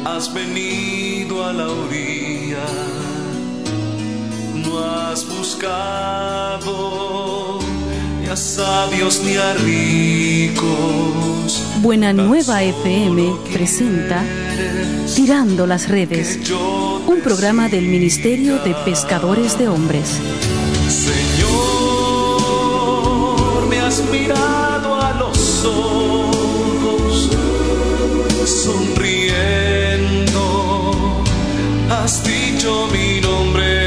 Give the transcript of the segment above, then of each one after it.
has venido a la orilla, no has buscado ni a sabios ni a ricos. Buena Nueva FM presenta Tirando las Redes, un programa del Ministerio de Pescadores de Hombres. Señor, me has mirado a los ojos, sonriendo, has dicho mi nombre.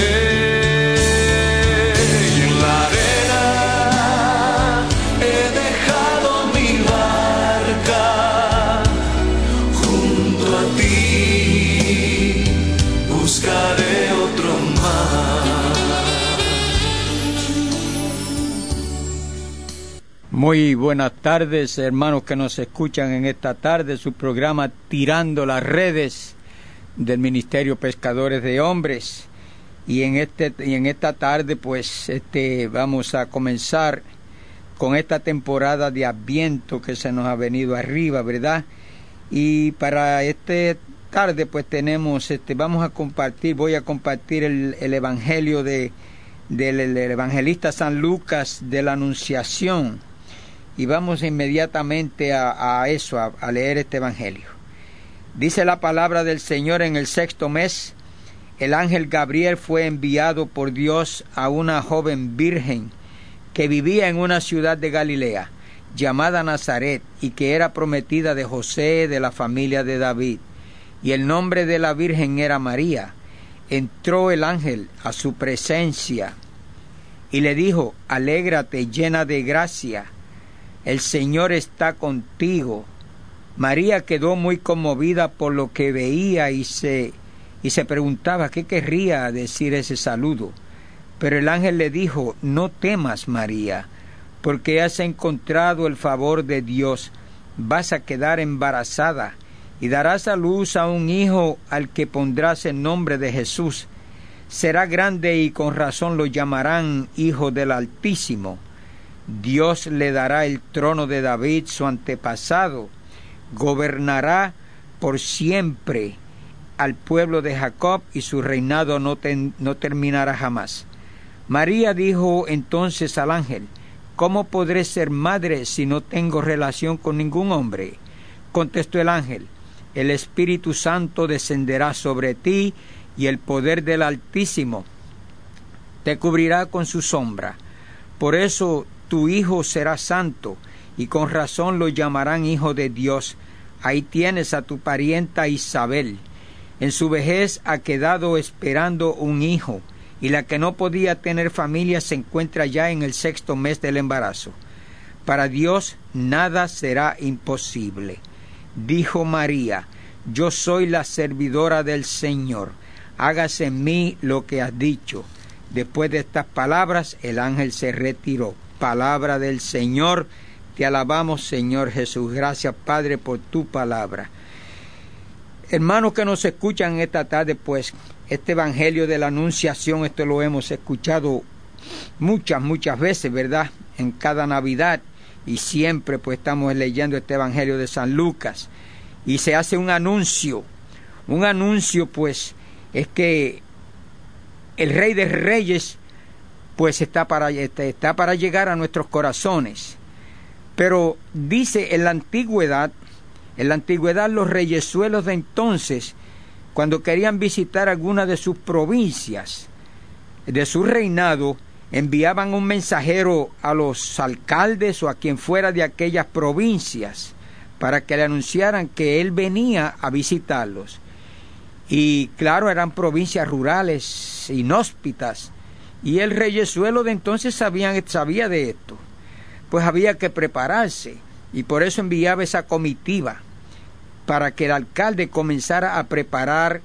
Muy buenas tardes, hermanos que nos escuchan en esta tarde, su programa Tirando las Redes del Ministerio Pescadores de Hombres. Y en esta tarde pues vamos a comenzar con esta temporada de Adviento que se nos ha venido arriba, ¿verdad? Y para esta tarde pues tenemos voy a compartir el evangelio del evangelista San Lucas de la Anunciación. Y vamos inmediatamente a leer este evangelio. Dice la palabra del Señor: en el 6º mes, el ángel Gabriel fue enviado por Dios a una joven virgen que vivía en una ciudad de Galilea, llamada Nazaret, y que era prometida de José, de la familia de David. Y el nombre de la virgen era María. Entró el ángel a su presencia y le dijo: alégrate, llena de gracia, el Señor está contigo. María quedó muy conmovida por lo que veía y se preguntaba qué querría decir ese saludo. Pero el ángel le dijo: no temas, María, porque has encontrado el favor de Dios. Vas a quedar embarazada y darás a luz a un hijo al que pondrás el nombre de Jesús. Será grande y con razón lo llamarán Hijo del Altísimo. Dios le dará el trono de David, su antepasado. Gobernará por siempre al pueblo de Jacob, y su reinado no terminará jamás. María dijo entonces al ángel: ¿cómo podré ser madre si no tengo relación con ningún hombre? Contestó el ángel: el Espíritu Santo descenderá sobre ti, y el poder del Altísimo te cubrirá con su sombra. Por eso tu hijo será santo, y con razón lo llamarán Hijo de Dios. Ahí tienes a tu parienta Isabel. En su vejez ha quedado esperando un hijo, y la que no podía tener familia se encuentra ya en el 6º mes del embarazo. Para Dios nada será imposible. Dijo María: yo soy la servidora del Señor, hágase en mí lo que has dicho. Después de estas palabras, el ángel se retiró. Palabra del Señor. Te alabamos, Señor Jesús. Gracias, Padre, por tu palabra. Hermanos que nos escuchan esta tarde, pues este evangelio de la Anunciación, esto lo hemos escuchado muchas veces, ¿verdad? En cada Navidad, y siempre pues estamos leyendo este evangelio de San Lucas, y se hace un anuncio pues es que el Rey de Reyes pues está para llegar a nuestros corazones. Pero dice, en la antigüedad los reyesuelos de entonces, cuando querían visitar alguna de sus provincias de su reinado, enviaban un mensajero a los alcaldes o a quien fuera de aquellas provincias para que le anunciaran que él venía a visitarlos. Y claro, eran provincias rurales, inhóspitas, y el reyesuelo de entonces sabía de esto. Pues había que prepararse, y por eso enviaba esa comitiva para que el alcalde comenzara a preparar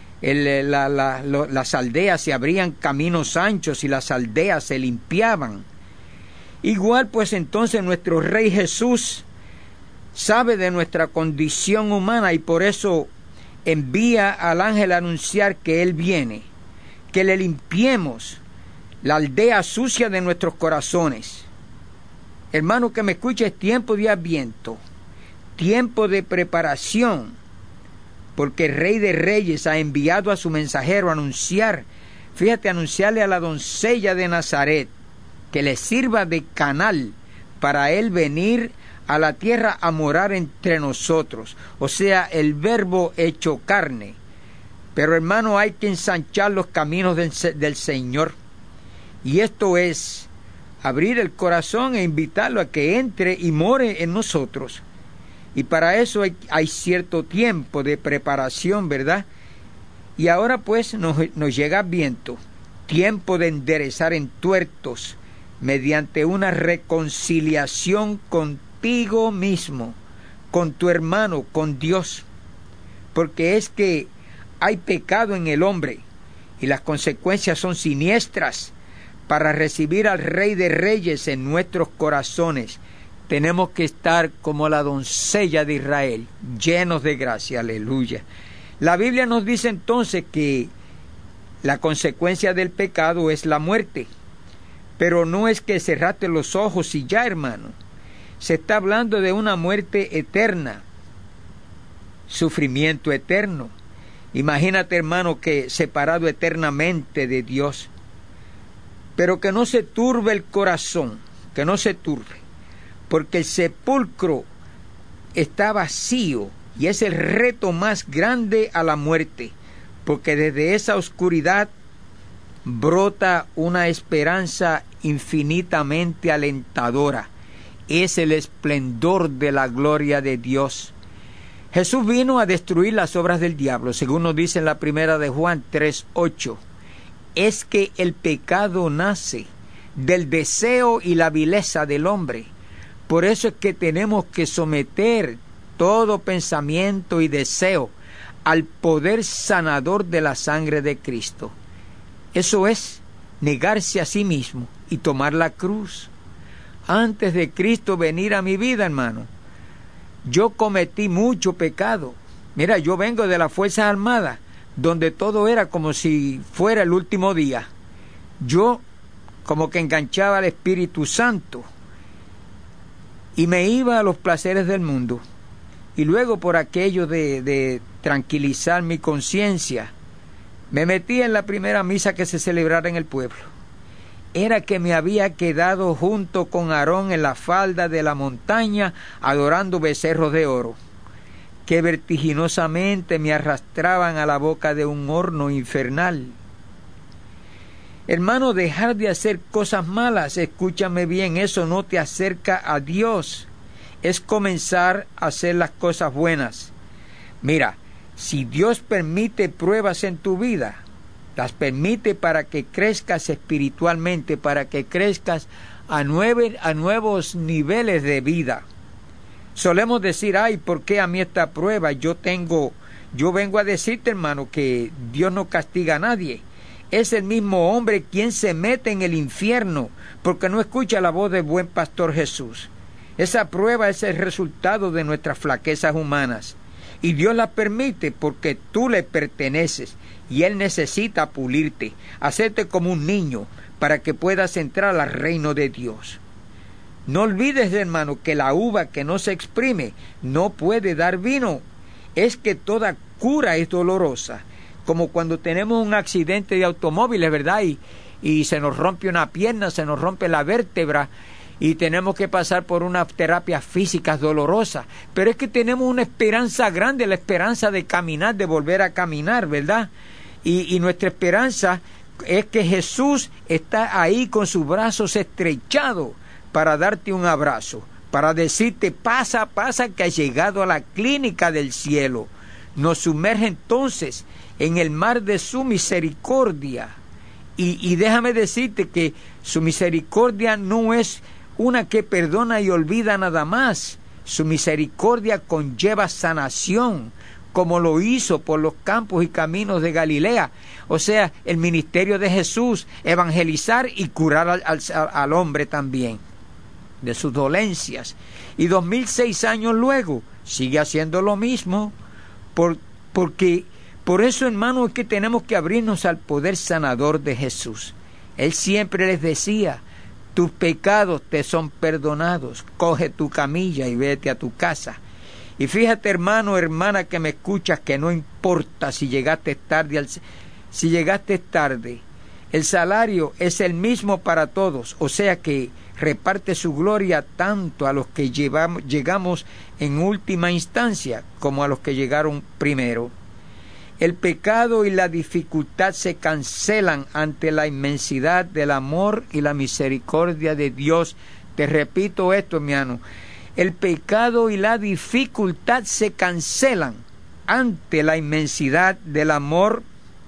las aldeas. Se abrían caminos anchos y las aldeas se limpiaban. Igual pues entonces nuestro Rey Jesús sabe de nuestra condición humana, y por eso envía al ángel a anunciar que Él viene, que le limpiemos la aldea sucia de nuestros corazones. Hermano que me escuche, es tiempo de Adviento, tiempo de preparación, porque el Rey de Reyes ha enviado a su mensajero a anunciar, anunciarle a la doncella de Nazaret, que le sirva de canal para él venir a la tierra a morar entre nosotros, o sea, el verbo hecho carne. Pero hermano, hay que ensanchar los caminos del Señor, y esto es abrir el corazón e invitarlo a que entre y more en nosotros. Y para eso hay cierto tiempo de preparación, ¿verdad? Y ahora pues nos llega Adviento, tiempo de enderezar entuertos mediante una reconciliación contigo mismo, con tu hermano, con Dios. Porque es que hay pecado en el hombre y las consecuencias son siniestras. Para recibir al Rey de Reyes en nuestros corazones, tenemos que estar como la doncella de Israel, llenos de gracia, aleluya. La Biblia nos dice entonces que la consecuencia del pecado es la muerte, pero no es que cerraste los ojos y ya, hermano. Se está hablando de una muerte eterna, sufrimiento eterno. Imagínate, hermano, que separado eternamente de Dios. Pero que no se turbe el corazón, que no se turbe, porque el sepulcro está vacío y es el reto más grande a la muerte, porque desde esa oscuridad brota una esperanza infinitamente alentadora. Es el esplendor de la gloria de Dios. Jesús vino a destruir las obras del diablo, según nos dice en la primera de Juan 3:8. Es que el pecado nace del deseo y la vileza del hombre. Por eso es que tenemos que someter todo pensamiento y deseo al poder sanador de la sangre de Cristo. Eso es negarse a sí mismo y tomar la cruz. Antes de Cristo venir a mi vida, hermano, yo cometí mucho pecado. Mira, yo vengo de las Fuerzas Armadas, donde todo era como si fuera el último día. Yo como que enganchaba al Espíritu Santo y me iba a los placeres del mundo. Y luego, por aquello de tranquilizar mi conciencia, me metí en la primera misa que se celebrara en el pueblo. Era que me había quedado junto con Aarón en la falda de la montaña adorando becerros de oro, que vertiginosamente me arrastraban a la boca de un horno infernal. Hermano, dejar de hacer cosas malas, escúchame bien, eso no te acerca a Dios. Es comenzar a hacer las cosas buenas. Mira, si Dios permite pruebas en tu vida, las permite para que crezcas espiritualmente, para que crezcas a nuevos niveles de vida. Solemos decir, ay, ¿por qué a mí esta prueba? Yo vengo a decirte, hermano, que Dios no castiga a nadie. Es el mismo hombre quien se mete en el infierno porque no escucha la voz del buen pastor Jesús. Esa prueba es el resultado de nuestras flaquezas humanas. Y Dios la permite porque tú le perteneces y Él necesita pulirte, hacerte como un niño para que puedas entrar al reino de Dios. No olvides, hermano, que la uva que no se exprime no puede dar vino. Es que toda cura es dolorosa, como cuando tenemos un accidente de automóviles, ¿verdad? Y se nos rompe una pierna, se nos rompe la vértebra, y tenemos que pasar por unas terapias físicas dolorosas, pero es que tenemos una esperanza grande, la esperanza de caminar, de volver a caminar, ¿verdad? Y nuestra esperanza es que Jesús está ahí con sus brazos estrechados para darte un abrazo, para decirte, pasa, que has llegado a la clínica del cielo. Nos sumerge entonces en el mar de su misericordia. Y déjame decirte que su misericordia no es una que perdona y olvida nada más. Su misericordia conlleva sanación, como lo hizo por los campos y caminos de Galilea. O sea, el ministerio de Jesús, evangelizar y curar al hombre también de sus dolencias. Y 2006 años luego sigue haciendo lo mismo, porque por eso, hermano, es que tenemos que abrirnos al poder sanador de Jesús. Él siempre les decía, tus pecados te son perdonados, coge tu camilla y vete a tu casa. Y fíjate, hermano, hermana que me escuchas, que no importa si llegaste tarde. El salario es el mismo para todos, o sea que reparte su gloria tanto a los que llegamos en última instancia como a los que llegaron primero. El pecado y la dificultad se cancelan ante la inmensidad del amor y la misericordia de Dios. Te repito esto, mi hermano. El pecado y la dificultad se cancelan ante la inmensidad del amor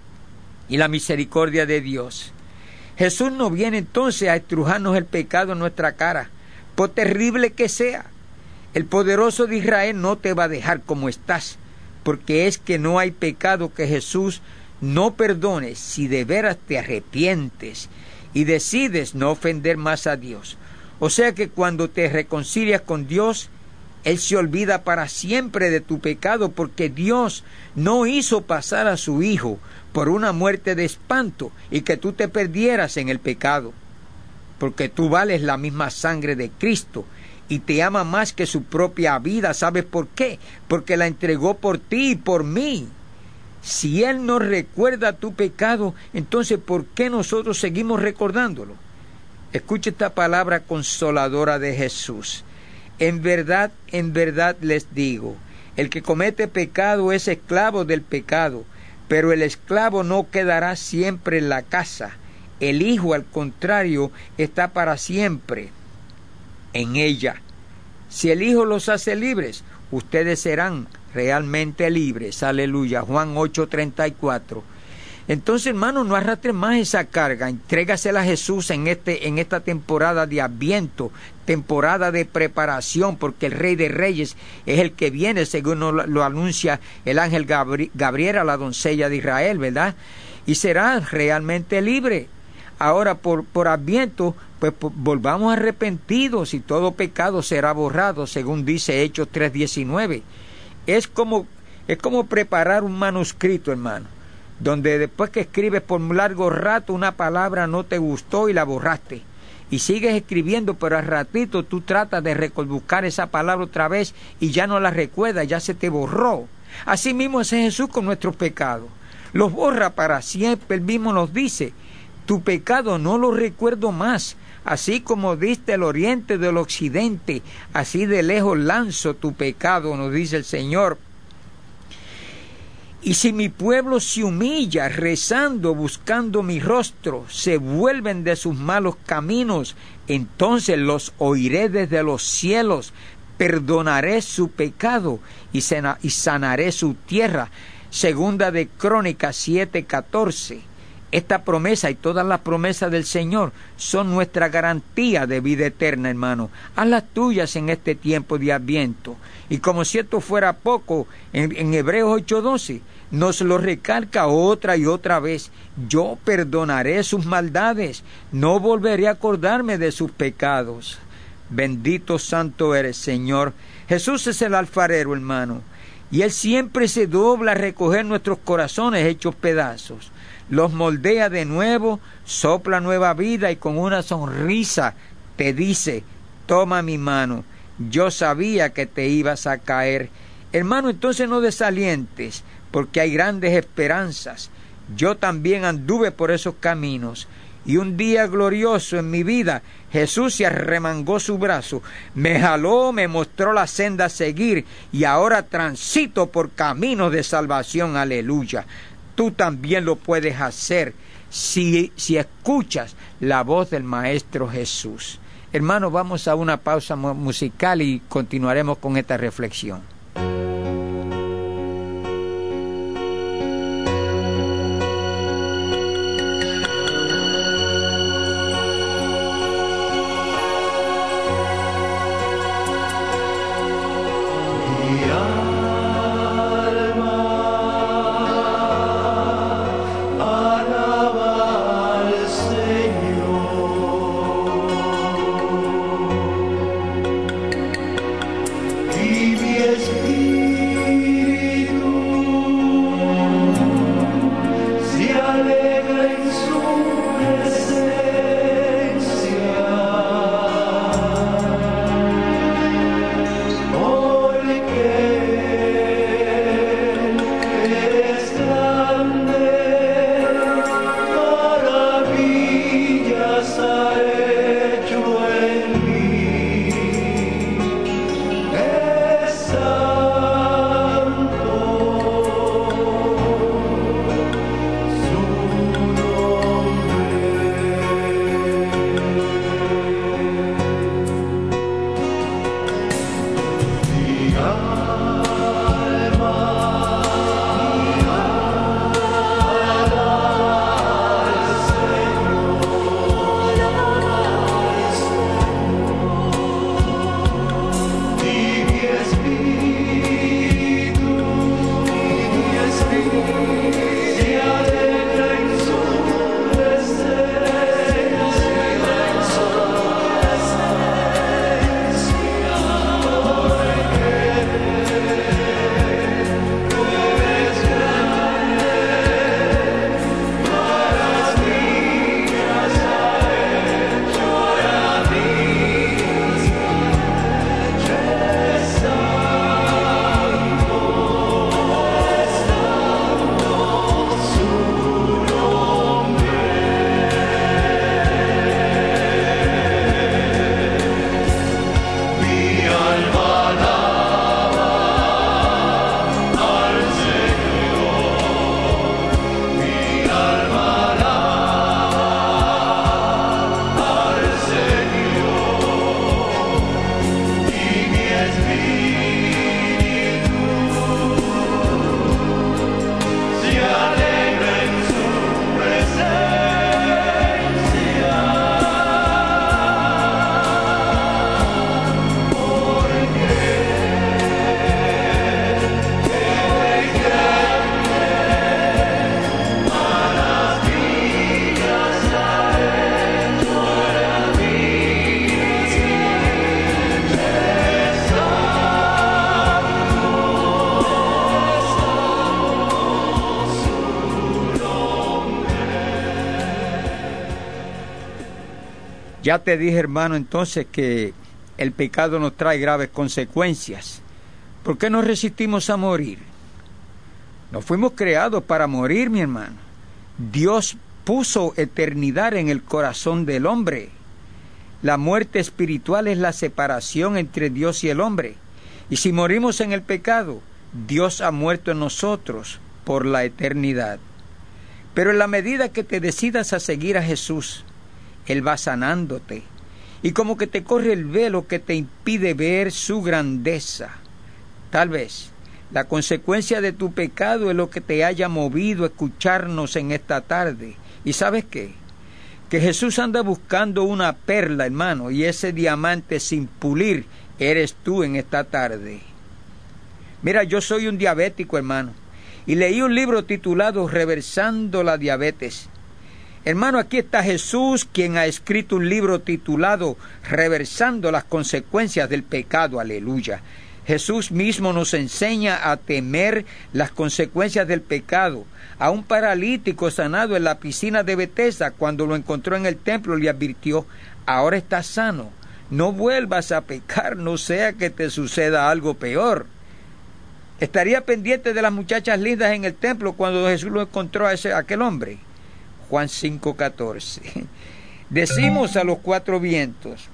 y la misericordia de Dios. Jesús no viene entonces a estrujarnos el pecado en nuestra cara, por terrible que sea. El poderoso de Israel no te va a dejar como estás, porque es que no hay pecado que Jesús no perdone si de veras te arrepientes y decides no ofender más a Dios. O sea que cuando te reconcilias con Dios, Él se olvida para siempre de tu pecado, porque Dios no hizo pasar a su Hijo por una muerte de espanto y que tú te perdieras en el pecado, porque tú vales la misma sangre de Cristo y te ama más que su propia vida. ¿Sabes por qué? Porque la entregó por ti y por mí. Si Él no recuerda tu pecado, entonces ¿por qué nosotros seguimos recordándolo? Escucha esta palabra consoladora de Jesús. En verdad les digo, el que comete pecado es esclavo del pecado, pero el esclavo no quedará siempre en la casa. El Hijo, al contrario, está para siempre en ella. Si el Hijo los hace libres, ustedes serán realmente libres. Aleluya. Juan 8:34. Entonces, hermano, no arrastres más esa carga. Entrégasela a Jesús en esta temporada de Adviento, temporada de preparación, porque el Rey de Reyes es el que viene, según lo anuncia el ángel Gabriel a la doncella de Israel, ¿verdad? Y será realmente libre. Ahora, por Adviento, pues volvamos arrepentidos y todo pecado será borrado, según dice Hechos 3:19. Es como preparar un manuscrito, hermano, donde después que escribes por un largo rato una palabra no te gustó y la borraste, y sigues escribiendo, pero al ratito tú tratas de buscar esa palabra otra vez y ya no la recuerdas, ya se te borró. Así mismo es Jesús con nuestros pecados, los borra para siempre. Él mismo nos dice: tu pecado no lo recuerdo más. Así como diste el oriente del occidente, así de lejos lanzo tu pecado, nos dice el Señor. Y si mi pueblo se humilla, rezando, buscando mi rostro, se vuelven de sus malos caminos, entonces los oiré desde los cielos, perdonaré su pecado y sanaré su tierra. Segunda de Crónicas 7:14. Esta promesa y todas las promesas del Señor son nuestra garantía de vida eterna, hermano. Haz las tuyas en este tiempo de Adviento. Y como si esto fuera poco, en Hebreos 8:12 nos lo recalca otra y otra vez: yo perdonaré sus maldades, no volveré a acordarme de sus pecados. Bendito santo eres, Señor. Jesús es el alfarero, hermano, y Él siempre se dobla a recoger nuestros corazones hechos pedazos. Los moldea de nuevo, sopla nueva vida y con una sonrisa te dice: toma mi mano, yo sabía que te ibas a caer. Hermano, entonces no desalientes, porque hay grandes esperanzas. Yo también anduve por esos caminos, y un día glorioso en mi vida, Jesús se arremangó su brazo, me jaló, me mostró la senda a seguir, y ahora transito por caminos de salvación. Aleluya. Tú también lo puedes hacer si escuchas la voz del Maestro Jesús. Hermano, vamos a una pausa musical y continuaremos con esta reflexión. Vivi es Ya te dije, hermano, entonces que el pecado nos trae graves consecuencias. ¿Por qué nos resistimos a morir? No fuimos creados para morir, mi hermano. Dios puso eternidad en el corazón del hombre. La muerte espiritual es la separación entre Dios y el hombre. Y si morimos en el pecado, Dios ha muerto en nosotros por la eternidad. Pero en la medida que te decidas a seguir a Jesús, Él va sanándote. Y como que te corre el velo que te impide ver su grandeza. Tal vez la consecuencia de tu pecado es lo que te haya movido a escucharnos en esta tarde. ¿Y sabes qué? Que Jesús anda buscando una perla, hermano, y ese diamante sin pulir eres tú en esta tarde. Mira, yo soy un diabético, hermano, y leí un libro titulado Reversando la diabetes. Hermano, aquí está Jesús, quien ha escrito un libro titulado Reversando las consecuencias del pecado, aleluya. Jesús mismo nos enseña a temer las consecuencias del pecado. A un paralítico sanado en la piscina de Betesda, cuando lo encontró en el templo, le advirtió: ahora estás sano, no vuelvas a pecar, no sea que te suceda algo peor. Estaría pendiente de las muchachas lindas en el templo cuando Jesús lo encontró a aquel hombre. Juan 5:14. Decimos a los cuatro vientos: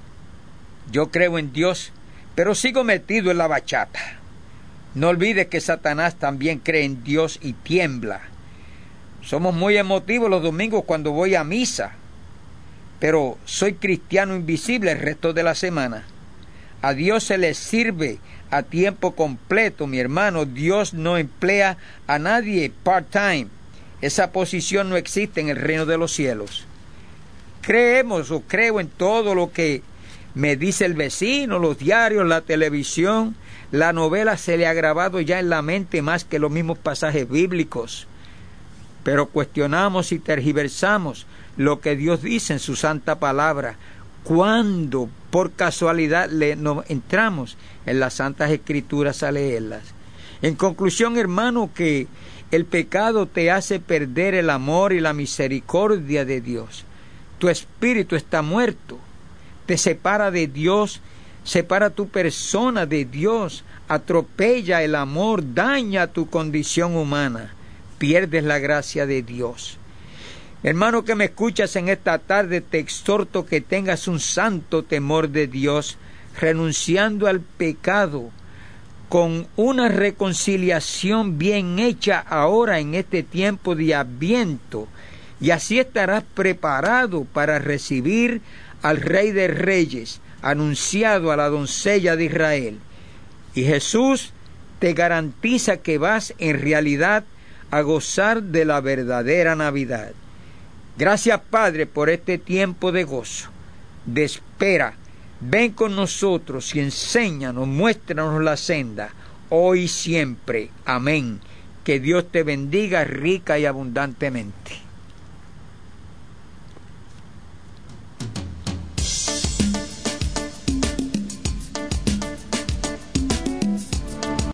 yo creo en Dios, pero sigo metido en la bachata. No olvides que Satanás también cree en Dios y tiembla. Somos muy emotivos los domingos cuando voy a misa, pero soy cristiano invisible el resto de la semana. A Dios se le sirve a tiempo completo, mi hermano. Dios no emplea a nadie part-time. Esa posición no existe en el reino de los cielos. Creemos o creo en todo lo que me dice el vecino, los diarios, la televisión. La novela se le ha grabado ya en la mente más que los mismos pasajes bíblicos. Pero cuestionamos y tergiversamos lo que Dios dice en su santa palabra. Cuando por casualidad entramos en las santas escrituras a leerlas. En conclusión, hermano, que el pecado te hace perder el amor y la misericordia de Dios. Tu espíritu está muerto. Te separa de Dios, separa tu persona de Dios, atropella el amor, daña tu condición humana, pierdes la gracia de Dios. Hermano que me escuchas en esta tarde, te exhorto que tengas un santo temor de Dios, renunciando al pecado, con una reconciliación bien hecha ahora en este tiempo de Adviento, y así estarás preparado para recibir al Rey de Reyes, anunciado a la doncella de Israel. Y Jesús te garantiza que vas en realidad a gozar de la verdadera Navidad. Gracias, Padre, por este tiempo de gozo, de espera. Ven con nosotros y enséñanos, muéstranos la senda, hoy y siempre. Amén. Que Dios te bendiga rica y abundantemente.